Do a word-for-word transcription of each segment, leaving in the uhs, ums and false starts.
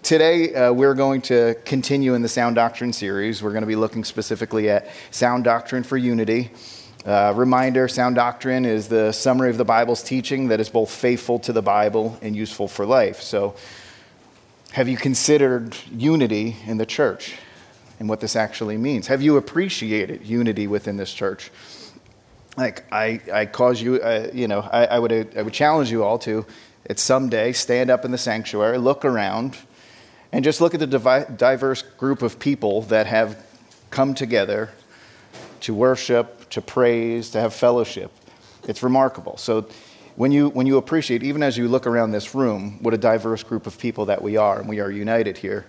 today uh, we're going to continue in the Sound Doctrine series. We're going to be looking specifically at sound doctrine for unity. Uh, reminder, sound doctrine is the summary of the Bible's teaching that is both faithful to the Bible and useful for life. So, have you considered unity in the church and what this actually means? Have you appreciated unity within this church? Like, I, I cause you, uh, you know, I, I would I would challenge you all to, at some day, stand up in the sanctuary, look around, and just look at the divi- diverse group of people that have come together to worship, to praise, to have fellowship. It's remarkable. So when you when you appreciate, even as you look around this room, what a diverse group of people that we are, and we are united here.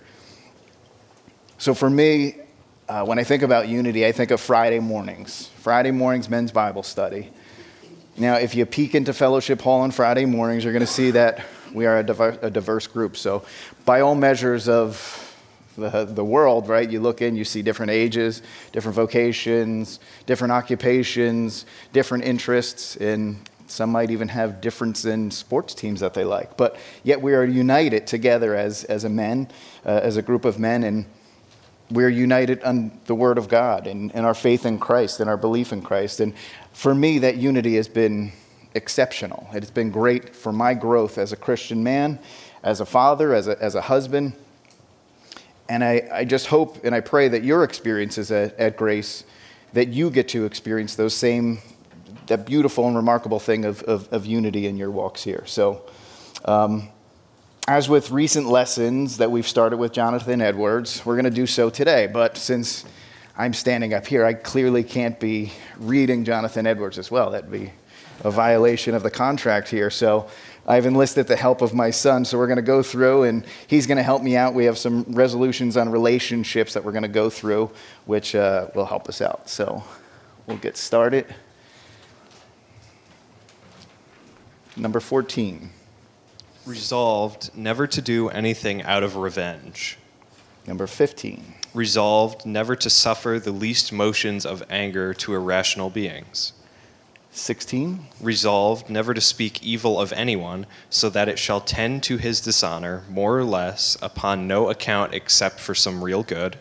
So for me, uh, when I think about unity, I think of Friday mornings. Friday mornings, men's Bible study. Now, if you peek into Fellowship Hall on Friday mornings, you're going to see that we are a diverse, a diverse group. So by all measures of the, the world, right, you look in, you see different ages, different vocations, different occupations, different interests, and some might even have difference in sports teams that they like. But yet we are united together as, as a men, uh, as a group of men, and we're united on the Word of God and, and our faith in Christ and our belief in Christ. And for me, that unity has been exceptional. It has been great for my growth as a Christian man, as a father, as a, as a husband. And I, I just hope and I pray that your experiences at, at Grace, that you get to experience those same, that beautiful and remarkable thing of, of, of unity in your walks here. So, um, as with recent lessons that we've started with Jonathan Edwards, we're going to do so today. But since I'm standing up here, I clearly can't be reading Jonathan Edwards as well. That'd be a violation of the contract here. So I've enlisted the help of my son. So we're going to go through, and he's going to help me out. We have some resolutions on relationships that we're going to go through, which uh, will help us out. So we'll get started. Number fourteen. Resolved never to do anything out of revenge. Number fifteen. Resolved never to suffer the least motions of anger to irrational beings. sixteen. Resolved never to speak evil of anyone, so that it shall tend to his dishonor, more or less, upon no account except for some real good.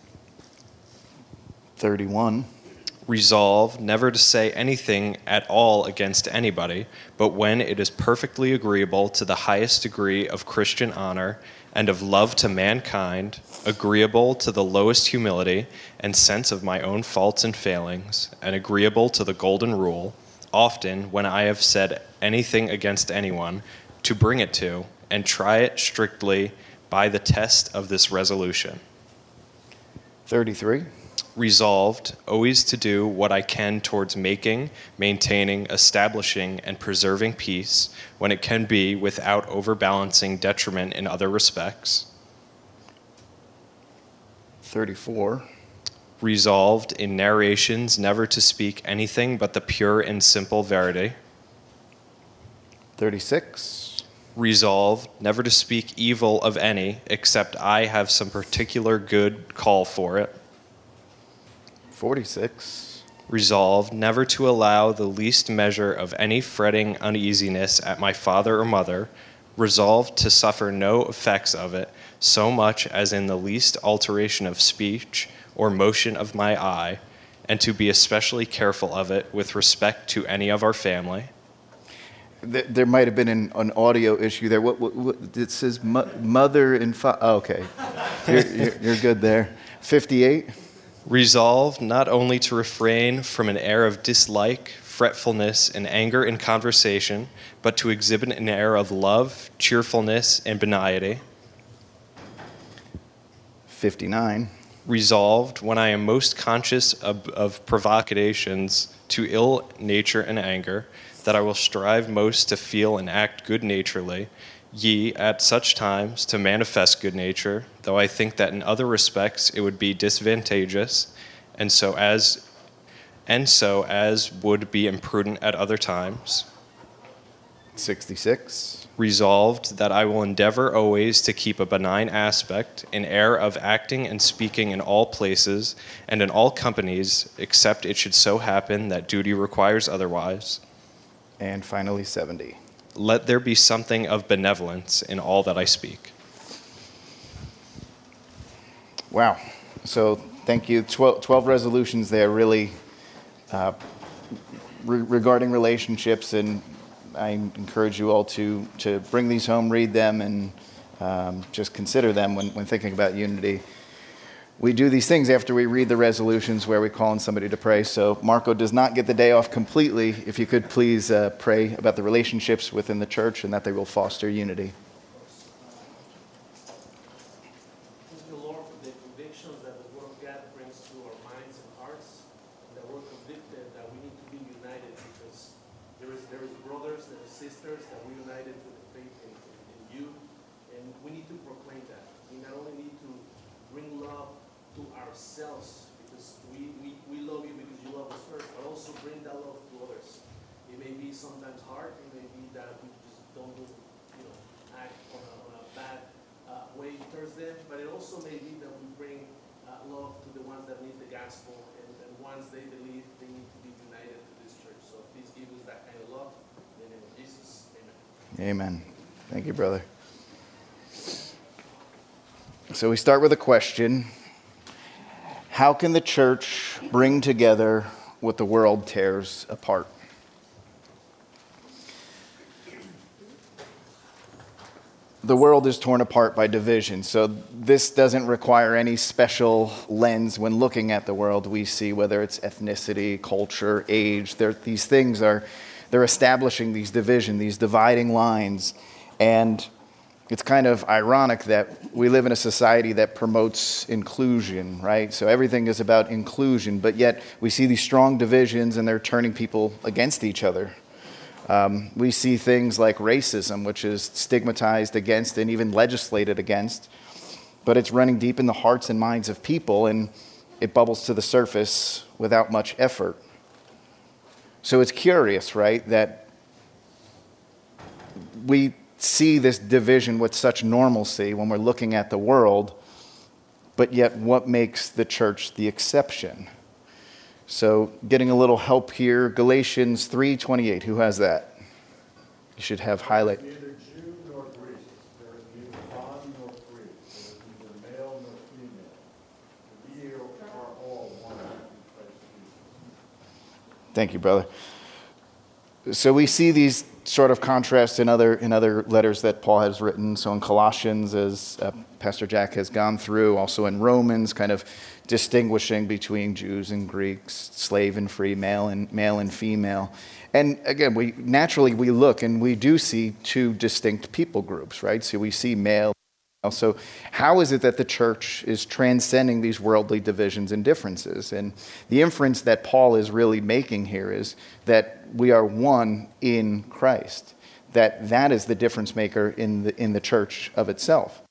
thirty-one. Resolved never to say anything at all against anybody, but when it is perfectly agreeable to the highest degree of Christian honor and of love to mankind, agreeable to the lowest humility and sense of my own faults and failings, and agreeable to the golden rule, often, when I have said anything against anyone, to bring it to, and try it strictly by the test of this resolution. thirty-three. Resolved always to do what I can towards making, maintaining, establishing, and preserving peace when it can be without overbalancing detriment in other respects. thirty-four. Resolved in narrations never to speak anything but the pure and simple verity. thirty-six. Resolved never to speak evil of any except I have some particular good call for it. forty-six. Resolved never to allow the least measure of any fretting uneasiness at my father or mother. Resolved to suffer no effects of it, so much as in the least alteration of speech or motion of my eye, and to be especially careful of it with respect to any of our family. There might have been an, an audio issue there. What, what, what it says mo- mother and father. Oh, okay. You're, you're, you're good there. fifty-eight. Resolved not only to refrain from an air of dislike, fretfulness, and anger in conversation, but to exhibit an air of love, cheerfulness, and benignity. fifty-nine. Resolved, when I am most conscious of, of provocations to ill nature and anger, that I will strive most to feel and act good-naturedly, ye, at such times, to manifest good nature, though I think that in other respects it would be disadvantageous, and so as and so as would be imprudent at other times. sixty-six. Resolved that I will endeavor always to keep a benign aspect, an air of acting and speaking in all places and in all companies, except it should so happen that duty requires otherwise. And finally, seventy. Let there be something of benevolence in all that I speak. Wow. So thank you. twelve, twelve resolutions there really uh, re- regarding relationships, and I encourage you all to, to bring these home, read them, and um, just consider them when, when thinking about unity. We do these things after we read the resolutions where we call on somebody to pray. So Marco does not get the day off completely. If you could please uh, pray about the relationships within the church and that they will foster unity. Thank you, Lord, for the convictions that the Word of God brings to our minds and hearts, and that we're convicted that we need to be united, because there is there is brothers, there are sisters that we united with the faith in, in you, and we need to proclaim that. We not only need to bring love to ourselves, because we, we, we love you because you love us first, but also bring that love to others. It may be sometimes hard, it may be that we just don't do, you know, act on a, on a bad uh, way towards them, but it also may be that we bring uh, love to the ones that need the gospel, and, and once they believe, they need to be united to this church. So please give us that kind of love. In the name of Jesus, amen. Amen. Thank you, brother. So we start with a question. How can the church bring together what the world tears apart? The world is torn apart by division, so this doesn't require any special lens when looking at the world. We see whether it's ethnicity, culture, age, these things are, they're establishing these division, these dividing lines, and it's kind of ironic that we live in a society that promotes inclusion, right? So everything is about inclusion, but yet we see these strong divisions and they're turning people against each other. Um, we see things like racism, which is stigmatized against and even legislated against, but it's running deep in the hearts and minds of people, and it bubbles to the surface without much effort. So it's curious, right, that we see this division with such normalcy when we're looking at the world, but yet what makes the church the exception? So getting a little help here, Galatians three twenty-eight, who has that? You should have highlight. Neither Jew nor Greek, there is neither bond nor free, there is neither male nor female. We are all one in Christ Jesus. Thank you, brother. So we see these sort of contrasts in other in other letters that Paul has written. So in Colossians, as uh, Pastor Jack has gone through, also in Romans, kind of distinguishing between Jews and Greeks, slave and free, male and male and female. And again, we naturally we look and we do see two distinct people groups, right? So we see male. So how is it that the church is transcending these worldly divisions and differences? And the inference that Paul is really making here is that we are one in Christ, that that is the difference maker in the in the church of itself.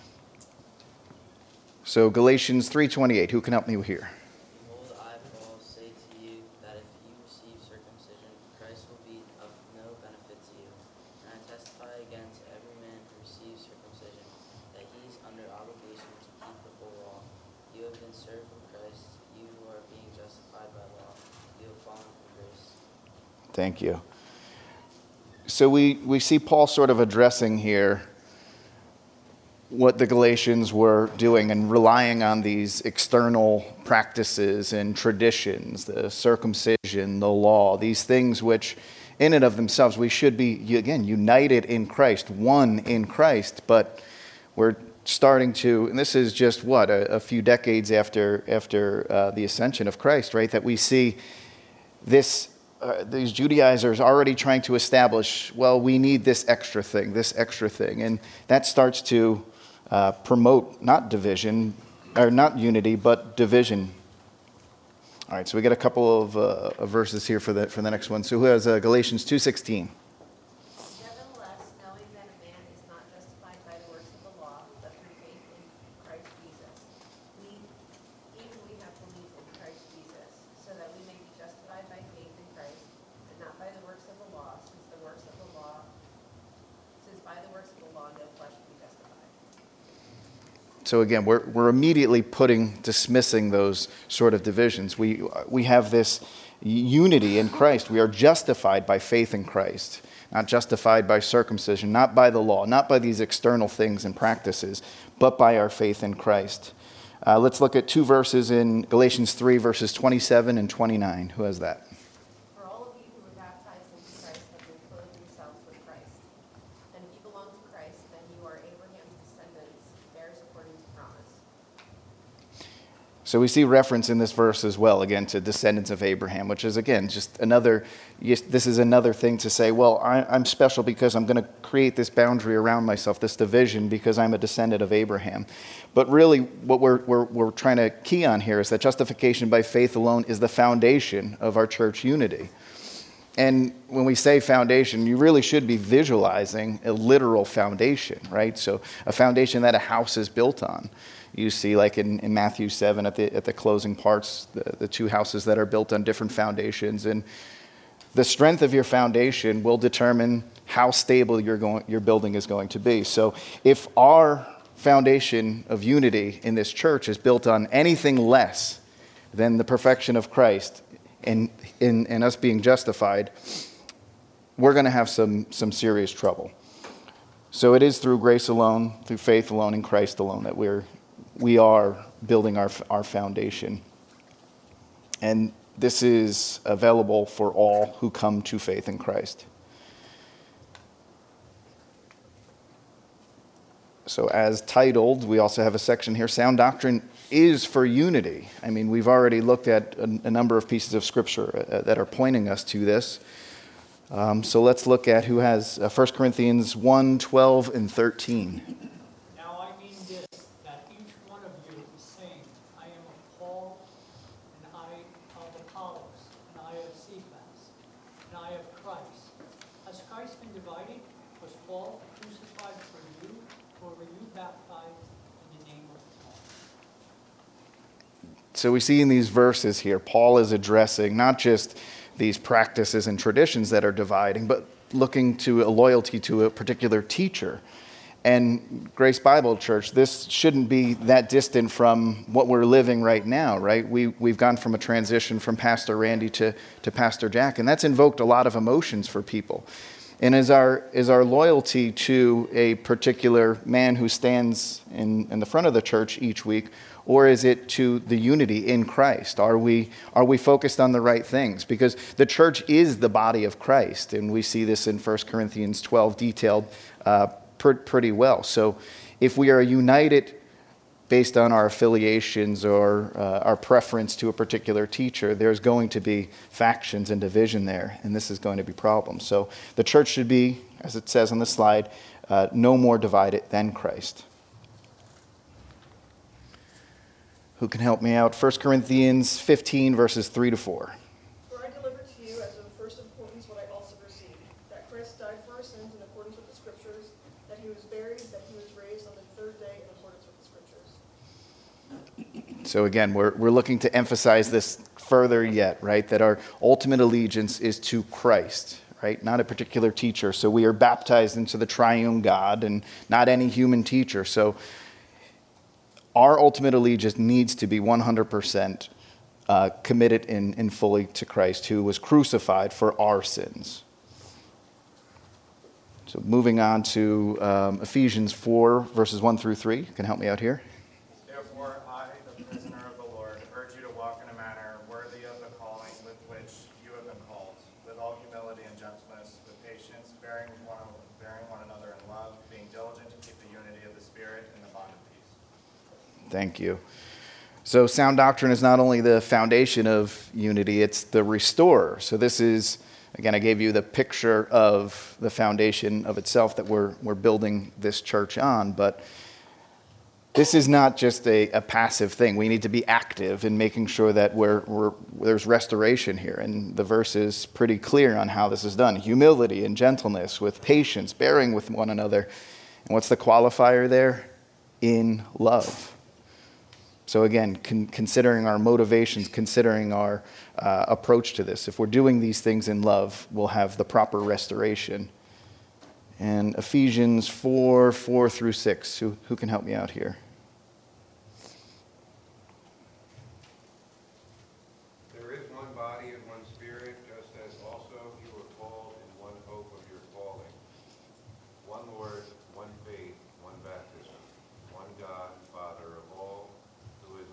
So Galatians three twenty-eight, who can help me here? Behold, I, Paul, say to you that if you receive circumcision, Christ will be of no benefit to you. And I testify again to every man who receives circumcision that he is under obligation to keep the whole law. You have been served from Christ, you who are being justified by law. You have fallen from grace. Thank you. So we, we see Paul sort of addressing here what the Galatians were doing and relying on these external practices and traditions, the circumcision, the law, these things which in and of themselves we should be, again, united in Christ, one in Christ, but we're starting to, and this is just what, a, a few decades after, after uh, the ascension of Christ, right, that we see this Uh, these Judaizers already trying to establish, well, we need this extra thing, this extra thing. And that starts to uh, promote not division, or not unity, but division. All right, so we got a couple of, uh, of verses here for the for the next one. So who has uh, Galatians two sixteen? Nevertheless, knowing that a man is not justified by the works of the law, but through faith in Christ Jesus, we, even we have believed in Christ Jesus, so that we may be justified by faith in Christ, and not by the works of the law, since the works of the law, since by the works of the law no flesh can be justified. So again, we're we're immediately putting, dismissing those sort of divisions. We we have this unity in Christ. We are justified by faith in Christ, not justified by circumcision, not by the law, not by these external things and practices, but by our faith in Christ. Uh, let's look at two verses in Galatians three, verses twenty-seven and twenty-nine. Who has that? For all of you who were baptized into Christ have been clothed yourselves with Christ. And if you belong to Christ, then you are Abraham's descendants, heirs according to promise. So we see reference in this verse as well, again, to descendants of Abraham, which is, again, just another, yes, this is another thing to say, well, I, I'm special because I'm going to create this boundary around myself, this division, because I'm a descendant of Abraham. But really, what we're, we're, we're trying to key on here is that justification by faith alone is the foundation of our church unity. And when we say foundation, you really should be visualizing a literal foundation, right? So a foundation that a house is built on. You see, like in, in Matthew seven, at the at the closing parts, the, the two houses that are built on different foundations. And the strength of your foundation will determine how stable your, going, your building is going to be. So if our foundation of unity in this church is built on anything less than the perfection of Christ and, and, and us being justified, we're going to have some, some serious trouble. So it is through grace alone, through faith alone, in Christ alone that we're we are building our our foundation. And this is available for all who come to faith in Christ. So as titled, we also have a section here, Sound Doctrine is for Unity. I mean, we've already looked at a, a number of pieces of Scripture uh, that are pointing us to this. Um, so let's look at who has uh, First Corinthians one, twelve, and thirteen. So we see in these verses here, Paul is addressing not just these practices and traditions that are dividing, but looking to a loyalty to a particular teacher. And Grace Bible Church, this shouldn't be that distant from what we're living right now, right? We, we've gone from a transition from Pastor Randy to, to Pastor Jack, and that's invoked a lot of emotions for people. And is our is our loyalty to a particular man who stands in, in the front of the church each week, or is it to the unity in Christ? Are we are we focused on the right things? Because the church is the body of Christ, and we see this in First Corinthians twelve detailed uh, pr- pretty well. So if we are united based on our affiliations or uh, our preference to a particular teacher, there's going to be factions and division there, and this is going to be problems. So the church should be, as it says on the slide, uh, no more divided than Christ. Who can help me out? First Corinthians fifteen, verses three to four. For I delivered to you as of first importance what I also received, that Christ died for our sins in accordance with the Scriptures, that he was buried, that he was raised on the third day in accordance with the Scriptures. So again, we're we're looking to emphasize this further yet, right? That our ultimate allegiance is to Christ, right? Not a particular teacher. So we are baptized into the triune God and not any human teacher. So our ultimate allegiance needs to be one hundred percent uh, committed in, in fully to Christ, who was crucified for our sins. So moving on to um, Ephesians four, verses one through three. You can help me out here. Therefore, I, the prisoner of the Lord, urge you to walk in a manner worthy of the calling with which you have been called, with all humility and gentleness, with patience, bearing one, bearing one another in love, being diligent to keep the unity of the Spirit in the bond of peace. Thank you. So sound doctrine is not only the foundation of unity, it's the restorer. So this is, again, I gave you the picture of the foundation of itself that we're we're building this church on, but this is not just a, a passive thing. We need to be active in making sure that we're, we're there's restoration here. And the verse is pretty clear on how this is done. Humility and gentleness, with patience, bearing with one another. And what's the qualifier there? In love. So again, con- considering our motivations, considering our uh, approach to this, if we're doing these things in love, we'll have the proper restoration. And Ephesians four, four through six, who, who can help me out here? There is one body and one Spirit, just as also you were called in one hope of your calling. One Lord, one faith, one baptism, one God, Father of all, who is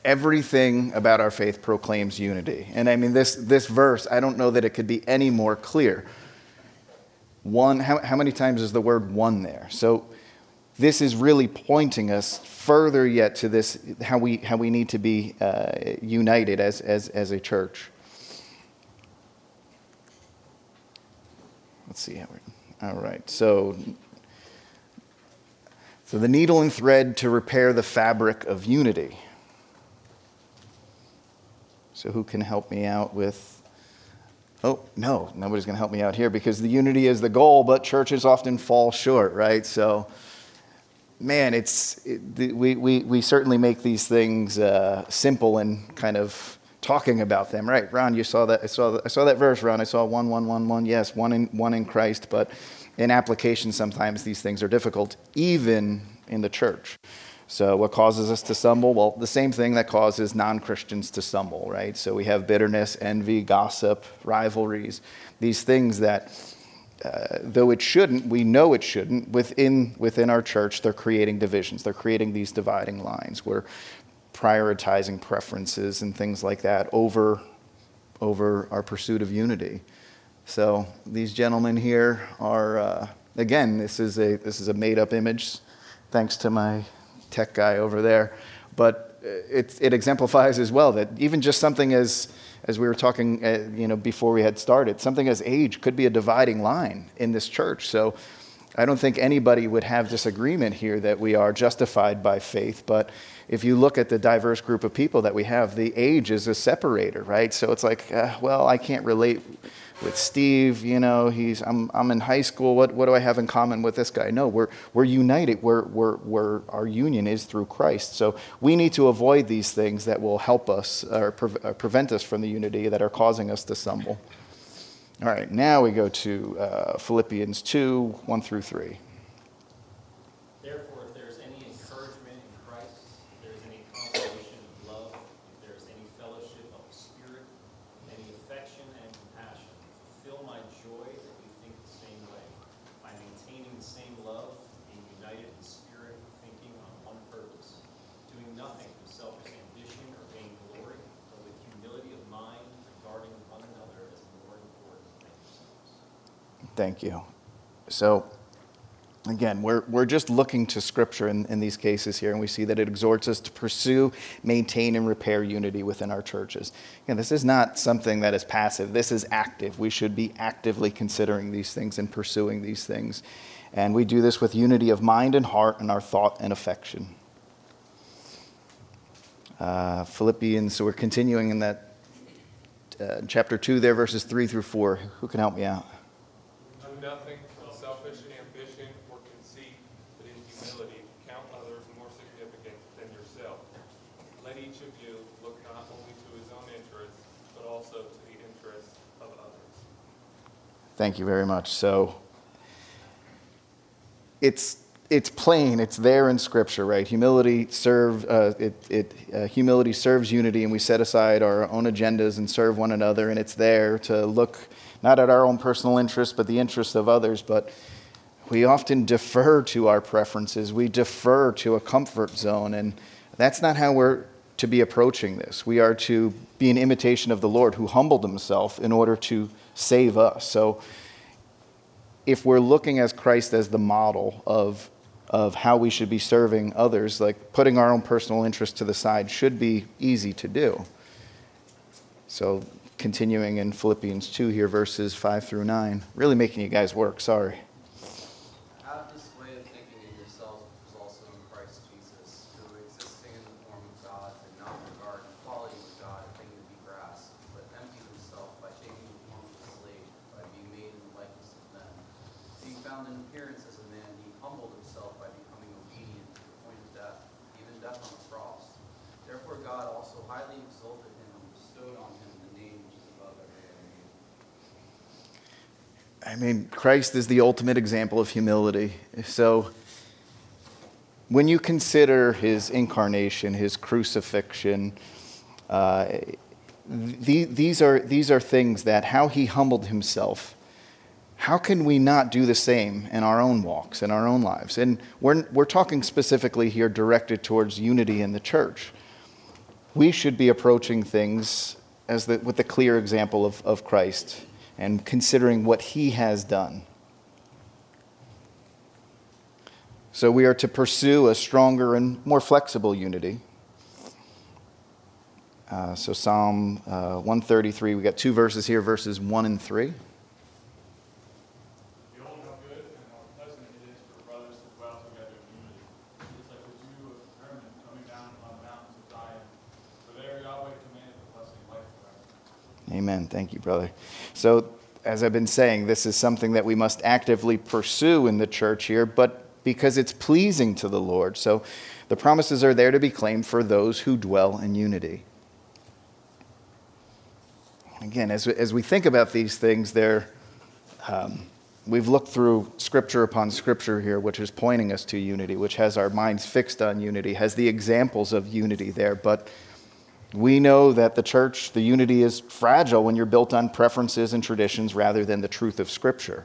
everything about our faith proclaims unity. And I mean, this, this verse, I don't know that it could be any more clear. One, how, how many times is the word one there? So this is really pointing us further yet to this, how we how we need to be uh, united as, as, as a church. Let's see how we're, all right, so, so the needle and thread to repair the fabric of unity. So who can help me out with, oh, no, nobody's going to help me out here because the unity is the goal, but churches often fall short, right? So, man, it's it, we, we, we certainly make these things uh, simple and kind of talking about them, right? Ron, you saw that. I saw that, I saw that verse, Ron. I saw one, one, one, one. Yes, one in one in Christ, but in application, sometimes these things are difficult, even in the church. So what causes us to stumble? Well, the same thing that causes non-Christians to stumble, right? So we have bitterness, envy, gossip, rivalries, these things that, uh, though it shouldn't, we know it shouldn't, within within our church, they're creating divisions. They're creating these dividing lines. We're prioritizing preferences and things like that over, over our pursuit of unity. So these gentlemen here are, uh, again, this is a this is a made-up image, thanks to my tech guy over there, but it it exemplifies as well that even just something as as we were talking, uh, you know, before we had started, something as age could be a dividing line in this church. So I don't think anybody would have disagreement here that we are justified by faith, but if you look at the diverse group of people that we have, the age is a separator, right? So it's like, uh, well, I can't relate with Steve, you know, he's I'm I'm in high school. What what do I have in common with this guy? No, we're we're united. We're we're we're our union is through Christ. So we need to avoid these things that will help us or, pre- or prevent us from the unity that are causing us to stumble. All right, now we go to uh, Philippians two, one through three. Therefore, if there is any encouragement in Christ, if there is any consolation of love, if there is any fellowship of the Spirit, any affection and compassion, fulfill my joy that you think the same way, by maintaining the same love, being united in spirit, thinking on one purpose, doing nothing from selfish ambition or vain glory, but with humility of mind, regarding one another as more important than yourselves. Thank you. So, again, we're we're just looking to Scripture in, in these cases here, and we see that it exhorts us to pursue, maintain, and repair unity within our churches. Again, this is not something that is passive. This is active. We should be actively considering these things and pursuing these things. And we do this with unity of mind and heart and our thought and affection. Uh, Philippians, so we're continuing in that uh, chapter two there, verses three through four. Who can help me out? Do nothing from selfish ambition or conceit, but in humility count others more significant than yourself. Let each of you look not only to his own interests, but also to the interests of others. Thank you very much. So it's it's plain, it's there in Scripture, right? Humility serve uh, it it uh, humility serves unity, and we set aside our own agendas and serve one another, and it's there to look not at our own personal interests, but the interests of others. But we often defer to our preferences. We defer to a comfort zone, and that's not how we're to be approaching this. We are to be an imitation of the Lord, who humbled himself in order to save us. So if we're looking as Christ as the model of of how we should be serving others, like putting our own personal interests to the side should be easy to do. So continuing in Philippians two here, verses five through nine. Really making you guys work, sorry. Have this way of thinking in yourselves, which was also in Christ Jesus, who existing in the form of God did not regard equality with God a thing to be grasped, but emptied himself by taking the form of a slave, by being made in the likeness of men. Being found in appearance as a man, he humbled himself by becoming obedient to the point of death, even death on the cross. Therefore God also highly exalted him and bestowed on him the name which is above every other name. I mean, Christ is the ultimate example of humility. So when you consider his incarnation, his crucifixion, uh, th- these are these are things that how he humbled himself. How can we not do the same in our own walks, in our own lives? And we're we're talking specifically here directed towards unity in the church. we should be approaching things as the, with the clear example of, of Christ and considering what he has done. So we are to pursue a stronger and more flexible unity. Uh, so Psalm uh, one thirty-three, we got two verses here, verses one and three. Behold how good and how pleasant it is for brothers to dwell together in unity. It is like the dew of Hermon coming down on the mountains of Zion. For there Yahweh commanded the blessing life forever. Amen. Thank you, brother. So, as I've been saying, this is something that we must actively pursue in the church here, but because it's pleasing to the Lord. So, the promises are there to be claimed for those who dwell in unity. Again, as we, as we think about these things, there, um, we've looked through scripture upon scripture here, which is pointing us to unity, which has our minds fixed on unity, has the examples of unity there, but we know that the church, the unity is fragile when you're built on preferences and traditions rather than the truth of Scripture.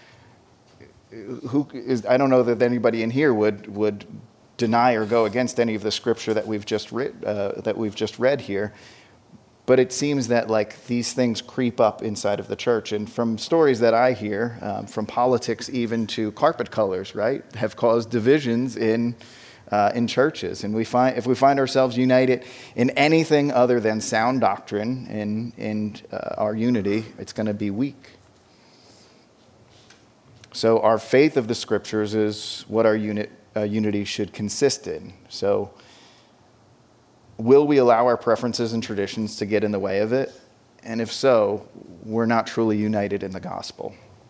Who is, I don't know that anybody in here would would deny or go against any of the Scripture that we've just read, uh, that we've just read here, but it seems that like these things creep up inside of the church, and from stories that I hear, um, from politics even to carpet colors, right, have caused divisions in. Uh, in churches, and we find if we find ourselves united in anything other than sound doctrine and in uh, our unity, it's going to be weak. So our faith of the Scriptures is what our unit uh, unity should consist in. So, will we allow our preferences and traditions to get in the way of it? And if so, we're not truly united in the gospel.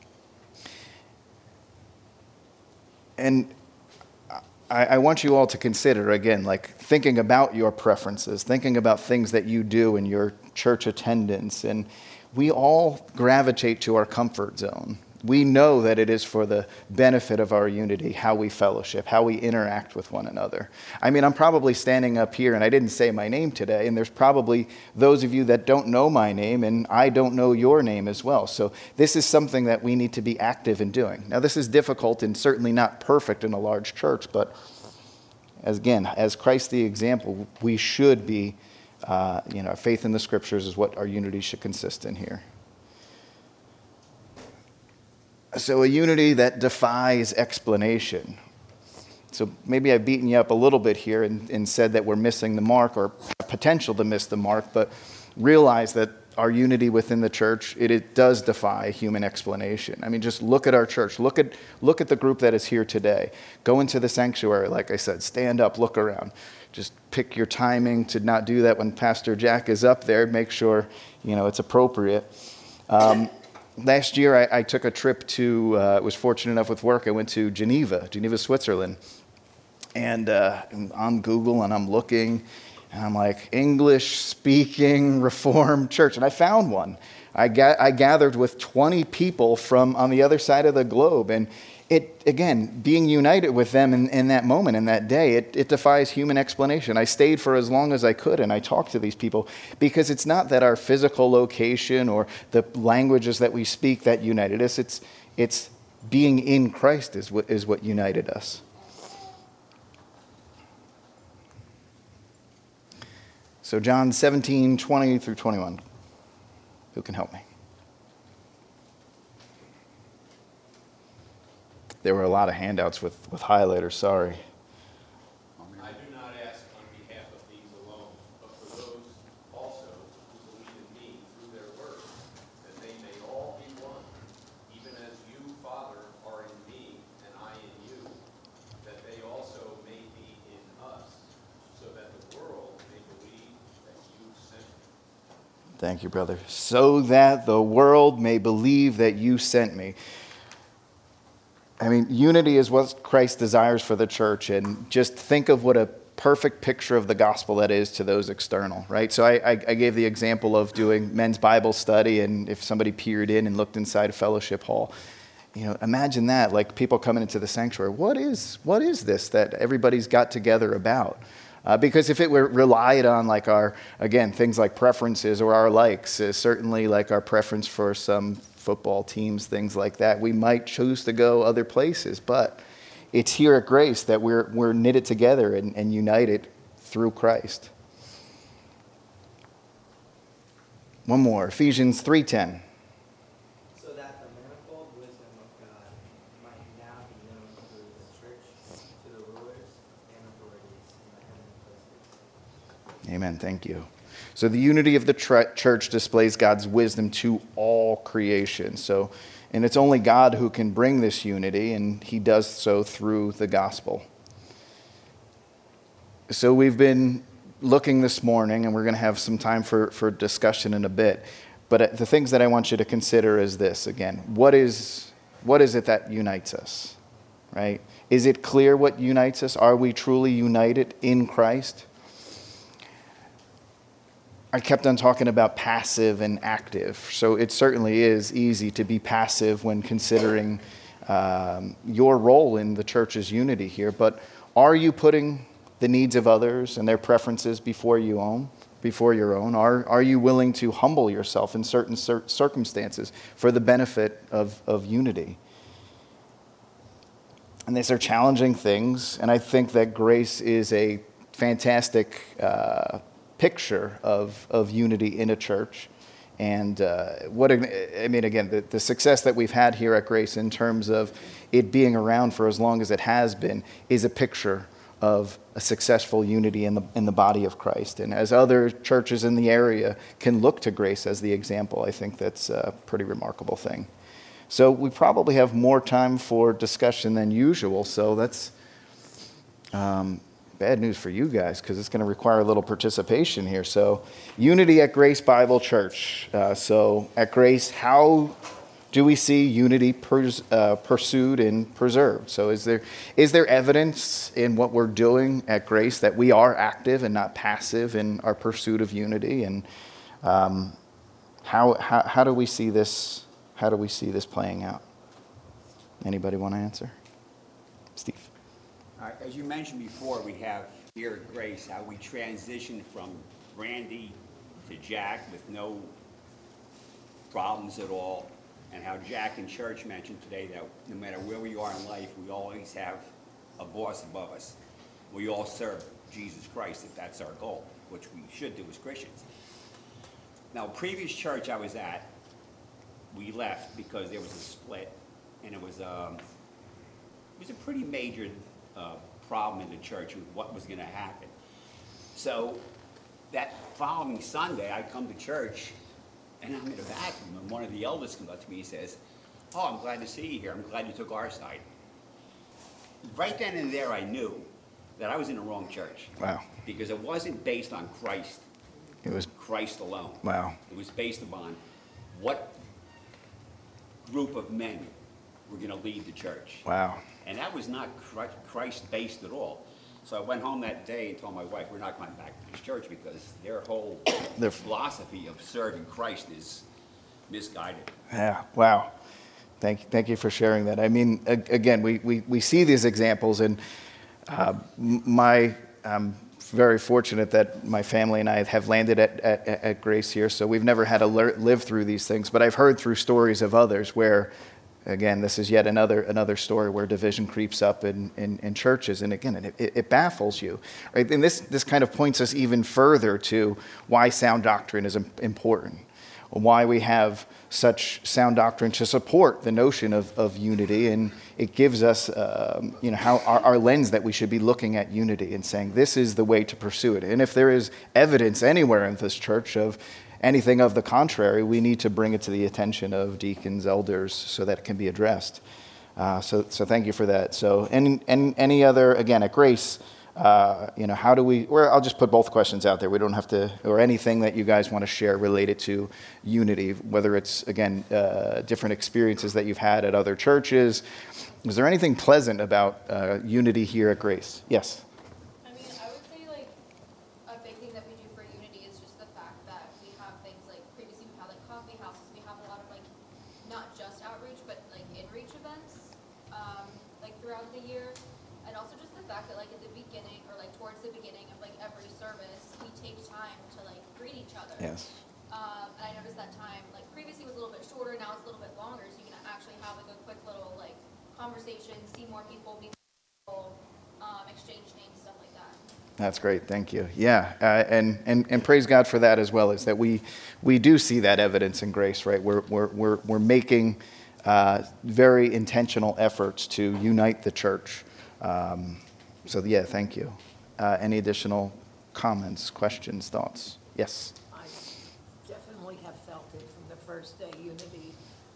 And I, I want you all to consider, again, like thinking about your preferences, thinking about things that you do in your church attendance. And we all gravitate to our comfort zone. We know that it is for the benefit of our unity, how we fellowship, how we interact with one another. I mean, I'm probably standing up here, and I didn't say my name today, and there's probably those of you that don't know my name, and I don't know your name as well. So this is something that we need to be active in doing. Now, this is difficult and certainly not perfect in a large church, but as again, as Christ the example, we should be, uh, you know, faith in the Scriptures is what our unity should consist in here. So a unity that defies explanation. So maybe I've beaten you up a little bit here and, and said that we're missing the mark or have potential to miss the mark, but realize that our unity within the church, it, it does defy human explanation. I mean, just look at our church. Look at look at the group that is here today. Go into the sanctuary, like I said, stand up, look around. Just pick your timing to not do that when Pastor Jack is up there. Make sure, you know, it's appropriate. Um, Last year, I, I took a trip to, uh, was fortunate enough with work, I went to Geneva, Geneva, Switzerland. And uh, I'm on Google, and I'm looking, and I'm like, English-speaking Reformed church. And I found one. I, ga- I gathered with twenty people from on the other side of the globe. And it, again, being united with them in, in that moment, in that day, it, it defies human explanation. I stayed for as long as I could, and I talked to these people, because it's not that our physical location or the languages that we speak that united us. It's it's being in Christ is what is what united us. So John seventeen, twenty through twenty-one. Who can help me? There were a lot of handouts with, with highlighters, sorry. I do not ask on behalf of these alone, but for those also who believe in me through their word, that they may all be one, even as you, Father, are in me and I in you, that they also may be in us, so that the world may believe that you sent me. Thank you, brother. So that the world may believe that you sent me. I mean, unity is what Christ desires for the church, and just think of what a perfect picture of the gospel that is to those external, right? So I, I, I gave the example of doing men's Bible study, and if somebody peered in and looked inside a fellowship hall, you know, imagine that, like people coming into the sanctuary. What is what is this that everybody's got together about? Uh, because if it were relied on like our, again, things like preferences or our likes, uh, certainly like our preference for some football teams, things like that, we might choose to go other places. But it's here at Grace that we're we're knitted together and, and united through Christ. One more, Ephesians three ten. So that the manifold wisdom of God might now be known through the church to the rulers and authorities in the heavenly places. Amen. Thank you. So the unity of the tr- church displays God's wisdom to all creation. So, and it's only God who can bring this unity, and he does so through the gospel. So we've been looking this morning, and we're going to have some time for, for discussion in a bit. But the things that I want you to consider is this, again, what is what is it that unites us, right? Is it clear what unites us? Are we truly united in Christ? I kept on talking about passive and active. So it certainly is easy to be passive when considering um, your role in the church's unity here. But are you putting the needs of others and their preferences before you own, before your own? Are are you willing to humble yourself in certain cir- circumstances for the benefit of, of unity? And these are challenging things, and I think that grace is a fantastic uh, picture of, of unity in a church. And uh, what I mean, again, the, the success that we've had here at Grace in terms of it being around for as long as it has been is a picture of a successful unity in the in the body of Christ. And as other churches in the area can look to Grace as the example, I think that's a pretty remarkable thing. So we probably have more time for discussion than usual, so that's um, bad news for you guys because it's going to require a little participation here. So unity at Grace Bible Church. Uh, so at Grace, how do we see unity pers- uh, pursued and preserved? So is there is there evidence in what we're doing at Grace that we are active and not passive in our pursuit of unity? And um, how, how how do we see this? How do we see this playing out? Anybody want to answer? Steve. Uh, as you mentioned before, we have here at Grace how we transitioned from Randy to Jack with no problems at all. And how Jack in church mentioned today that no matter where we are in life, we always have a boss above us. We all serve Jesus Christ if that's our goal, which we should do as Christians. Now, previous church I was at, we left because there was a split, and it was um, it was a pretty major uh, problem in the church with what was going to happen. So that following Sunday, I come to church. And I'm in the bathroom, and one of the elders comes up to me and says, "Oh, I'm glad to see you here. I'm glad you took our side." Right then and there, I knew that I was in the wrong church. Wow. Because it wasn't based on Christ. It was Christ alone. Wow. It was based upon what group of men were going to lead the church. Wow. And that was not Christ-based at all. So I went home that day and told my wife, we're not going back to this church because their whole their philosophy of serving Christ is misguided. Yeah, wow. Thank, thank you for sharing that. I mean, again, we, we, we see these examples, and uh, my I'm very fortunate that my family and I have landed at, at, at Grace here, so we've never had to live through these things, but I've heard through stories of others where, again, this is yet another another story where division creeps up in, in, in churches. And again, it, it baffles you. Right? And this, this kind of points us even further to why sound doctrine is important, why we have such sound doctrine to support the notion of, of unity. And it gives us um, you know, how our, our lens that we should be looking at unity and saying this is the way to pursue it. And if there is evidence anywhere in this church of anything of the contrary, we need to bring it to the attention of deacons, elders, so that it can be addressed. Uh, so, so thank you for that. So, any, any, any other, again, at Grace, uh, you know, how do we, or I'll just put both questions out there. We don't have to, or anything that you guys want to share related to unity, whether it's, again, uh, different experiences that you've had at other churches. Is there anything pleasant about uh, unity here at Grace? Yes. Yes. Um, and I noticed that time, like previously was a little bit shorter, now it's a little bit longer, so you can actually have like a quick little like conversation, see more people, meet people, um, exchange names, stuff like that. That's great. Thank you. Yeah, uh, and, and and praise God for that as well. Is that we we do see that evidence in grace, right? We're we're we're we're making uh, very intentional efforts to unite the church. Um, so yeah, thank you. Uh, any additional comments, questions, thoughts? Yes. I definitely have felt it from the first day, unity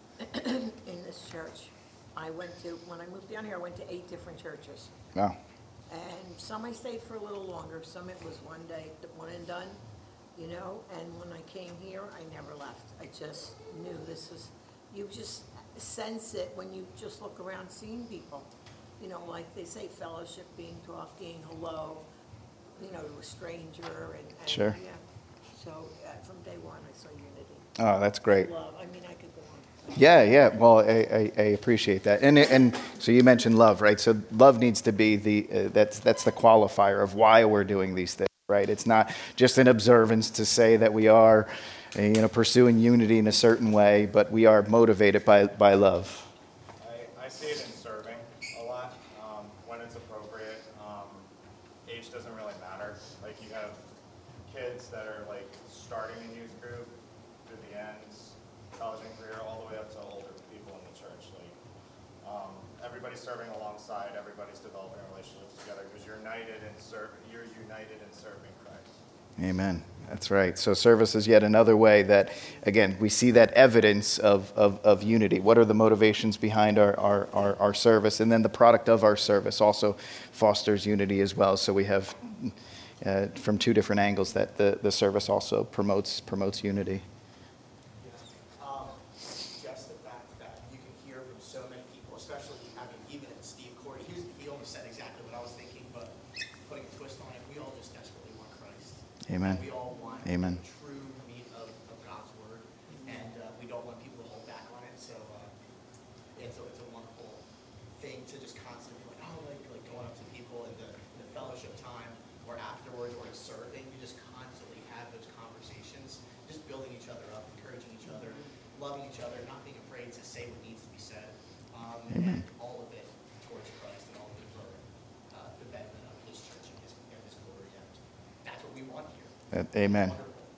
in this church. I went to when I moved down here. I went to eight different churches. Wow. And some I stayed for a little longer, some it was one day, one and done, you know, and when I came here, I never left. I just knew this was, you just sense it when you just look around seeing people. You know, like they say, fellowship, being talking, hello, you know, to a stranger, and, and Sure. yeah. So uh, from day one, I saw unity. Oh, that's great. Love, I mean, I could go on. Yeah, yeah. Well, I, I, I appreciate that, and and so you mentioned love, right? So love needs to be the uh, that's that's the qualifier of why we're doing these things, right? It's not just an observance to say that we are, uh, you know, pursuing unity in a certain way, but we are motivated by by love. I, I see it in serving a lot um, when it's appropriate. Um, age doesn't really matter. Like you have kids that are like starting a youth group through the ends, college and career, all the way up to older people in the church. Like um, everybody's serving alongside, everybody's developing relationships together because you're united in serve. You're united in serving Christ. Amen. That's right. So service is yet another way that, again, we see that evidence of, of, of unity. What are the motivations behind our, our, our, our service? And then the product of our service also fosters unity as well. So we have, uh, from two different angles, that the, the service also promotes promotes unity. Um, just the fact that you can hear from so many people, especially, I mean, even Steve Corey, he, was, he almost said exactly what I was thinking, but putting a twist on it, we all just desperately want Christ. Amen. We all want Amen. true meat of, of God's word, and uh, we don't want people to hold back on it. So uh, it's, a, it's a wonderful thing to just constantly be like, oh, like, like going up to people in the, in the fellowship time or afterwards or in serving. You just constantly have those conversations, just building each other up, encouraging each other, loving each other, not being afraid to say what needs to be said, um, and all of it towards Christ and all of it for uh, the betterment of His church and His, and His glory. And that's what we want here. Uh, Amen.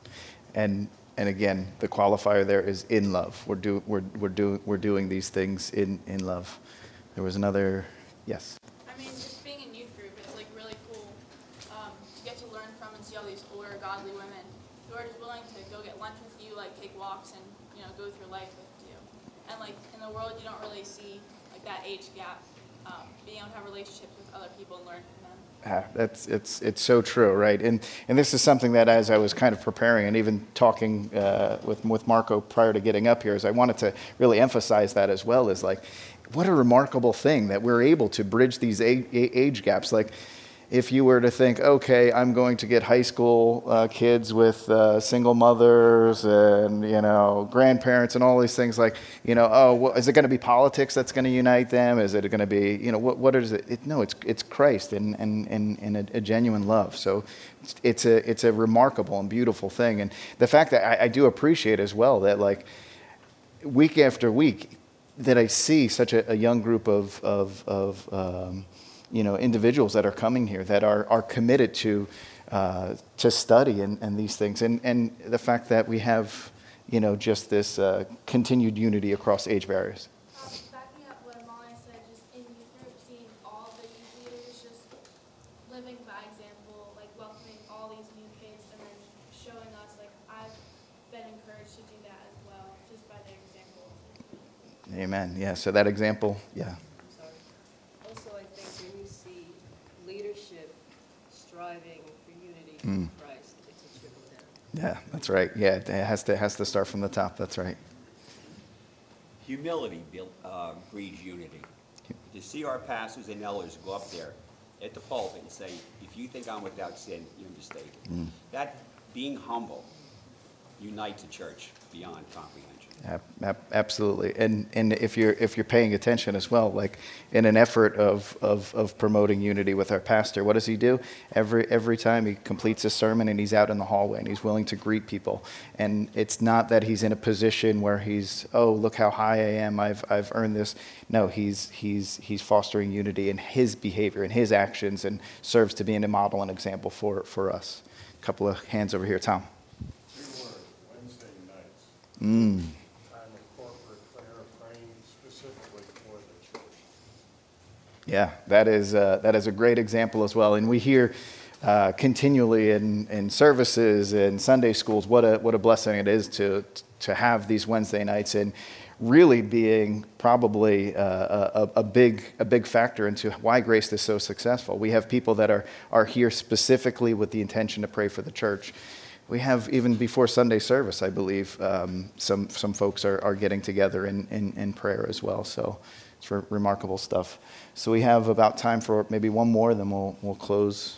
And and again, the qualifier there is in love. We're do we're we're doing we're doing these things in, in love. There was another yes. I mean, just being in youth group, it's like really cool um, to get to learn from and see all these older, godly women who are just willing to go get lunch with you, like take walks and you know go through life with you. And like in the world, you don't really see like that age gap. Um, being able to have relationships with other people and learn from them. Ah, that's it's it's so true, right? And and this is something that as I was kind of preparing and even talking uh, with with Marco prior to getting up here, is I wanted to really emphasize that as well. Is like, what a remarkable thing that we're able to bridge these a- a- age gaps. Like, if you were to think, okay, I'm going to get high school uh, kids with uh, single mothers and, you know, grandparents and all these things, like, you know, oh, well, is it going to be politics that's going to unite them? Is it going to be, you know, what what is it? it no, it's it's Christ and and, and, and a, a genuine love. So it's, it's a it's a remarkable and beautiful thing. And the fact that I, I do appreciate as well that, like, week after week, that I see such a, a young group of of of um, you know, individuals that are coming here that are, are committed to uh, to study and, and these things. And, and the fact that we have, you know, just this uh, continued unity across age barriers. Um, backing up what Amali said, just in youth group, seeing all the youth leaders just living by example, like welcoming all these new kids and then showing us, like, I've been encouraged to do that as well, just by their example. Amen. Yeah, so that example, yeah. Striving for unity Mm. in Christ, it's a trickle down. Yeah, that's right. Yeah, it has to has to start from the top. That's right. Humility build, uh, breeds unity. To see our pastors and elders go up there at the pulpit and say, if you think I'm without sin, you're mistaken. Mm. That being humble unites a church beyond comprehension. Ab- ab- Absolutely, and and if you're if you're paying attention as well, like in an effort of, of of promoting unity with our pastor, what does he do? Every every time he completes a sermon and he's out in the hallway and he's willing to greet people, and it's not that he's in a position where he's, oh, look how high I am, I've I've earned this. No, he's he's he's fostering unity in his behavior and his actions, and serves to be a model and example for for us. A couple of hands over here, Tom. Two words, Wednesday nights. Mm. Yeah, that is uh, that is a great example as well, and we hear uh, continually in, in services and Sunday schools what a what a blessing it is to to have these Wednesday nights, and really being probably uh, a, a big a big factor into why Grace is so successful. We have people that are are here specifically with the intention to pray for the church. We have, even before Sunday service, I believe, um, some some folks are, are getting together in, in, in prayer as well. So it's re- remarkable stuff. So we have about time for maybe one more, then we'll we'll close.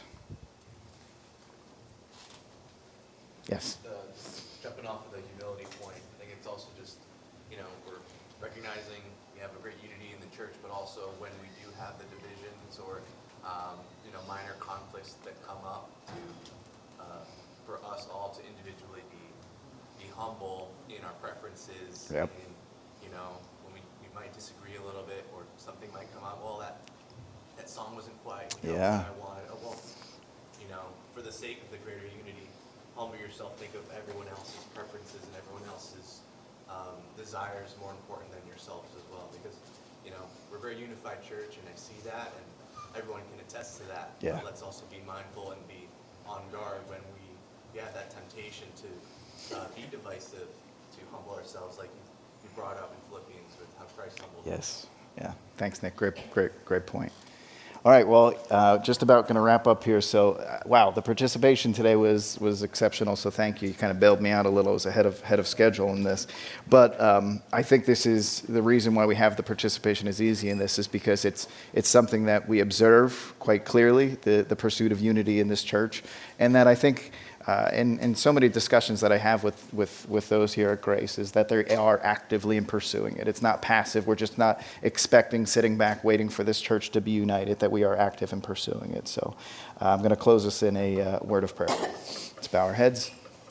Yes. Uh, jumping off of the humility point, I think it's also just, you know, we're recognizing we have a great unity in the church, but also when we do have the divisions or, um, you know, minor conflicts that come up, to uh, for us all to individually be be humble in our preferences. Yep. And, you know, when we, we might disagree a little bit, or something might come out, well, that that song wasn't quite, you know, Yeah. what I wanted. Oh, well, you know, for the sake of the greater unity, humble yourself, think of everyone else's preferences and everyone else's um, desires more important than yourselves as well, because, you know, we're a very unified church, and I see that, and everyone can attest to that. Yeah. But let's also be mindful and be on guard when we, we have that temptation to uh, be divisive, to humble ourselves, like you, you brought up in Philippians with how Christ humbled. Yes. Yeah. Thanks, Nick. Great, great, great point. All right. Well, uh, just about going to wrap up here. So, uh, wow, the participation today was was exceptional. So, thank you. You kind of bailed me out a little. I was ahead of ahead of schedule in this, but um, I think this is the reason why we have the participation is easy in this is because it's it's something that we observe quite clearly, the the pursuit of unity in this church, and that I think. Uh, and, and so many discussions that I have with, with, with those here at Grace is that they are actively in pursuing it. It's not passive. We're just not expecting, sitting back, waiting for this church to be united, that we are active in pursuing it. So uh, I'm going to close this in a uh, word of prayer. Let's bow our heads.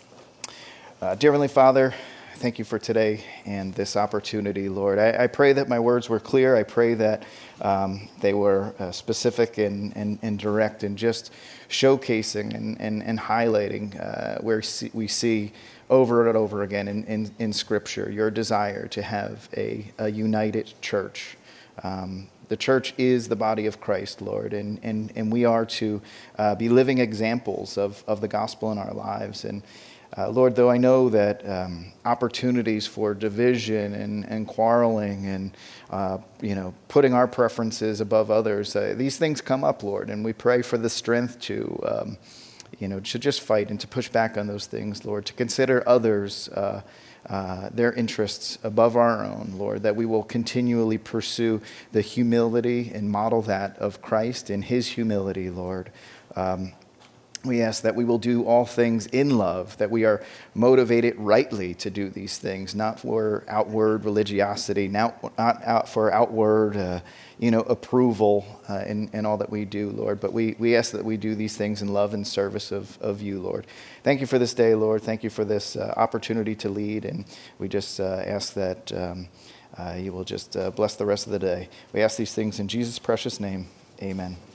Uh, dear Heavenly Father, thank you for today and this opportunity, Lord. I, I pray that my words were clear. I pray that um, they were uh, specific and, and, and direct and just showcasing and, and, and highlighting uh, where we see over and over again in, in, in Scripture your desire to have a, a united church. Um, the church is the body of Christ, Lord, and, and, and we are to uh, be living examples of, of the gospel in our lives. And Uh, Lord, though I know that um, opportunities for division and, and quarreling and, uh, you know, putting our preferences above others, uh, these things come up, Lord, and we pray for the strength to, um, you know, to just fight and to push back on those things, Lord, to consider others, uh, uh, their interests above our own, Lord, that we will continually pursue the humility and model that of Christ in his humility, Lord. Um, We ask that we will do all things in love, that we are motivated rightly to do these things, not for outward religiosity, not, not out for outward, uh, you know, approval uh, in, in all that we do, Lord. But we, we ask that we do these things in love and service of, of you, Lord. Thank you for this day, Lord. Thank you for this uh, opportunity to lead. And we just uh, ask that um, uh, you will just uh, bless the rest of the day. We ask these things in Jesus' precious name. Amen.